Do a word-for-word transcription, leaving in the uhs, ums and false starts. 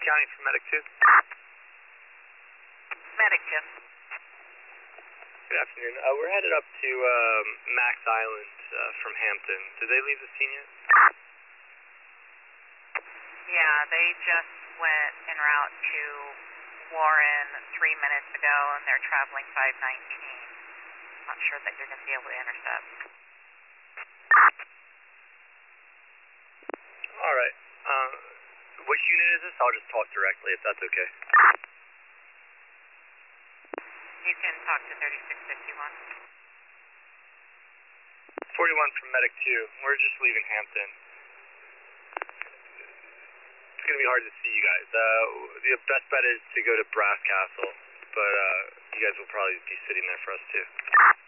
County for Medic two. Medic two. Good afternoon. Uh, we're headed up to um, Max Island uh, from Hampton. Did they leave the scene yet? Yeah, they just went en route to Warren three minutes ago, and they're traveling five nineteen. Not sure that you're going to be able to intercept. All right. Uh, which unit is this? I'll just talk directly if that's okay. You can talk to thirty-six fifty-one. forty-one from Medic two. We're just leaving Hampton. It's going to be hard to see you guys. Uh, the best bet is to go to Brass Castle, but uh, you guys will probably be sitting there for us too.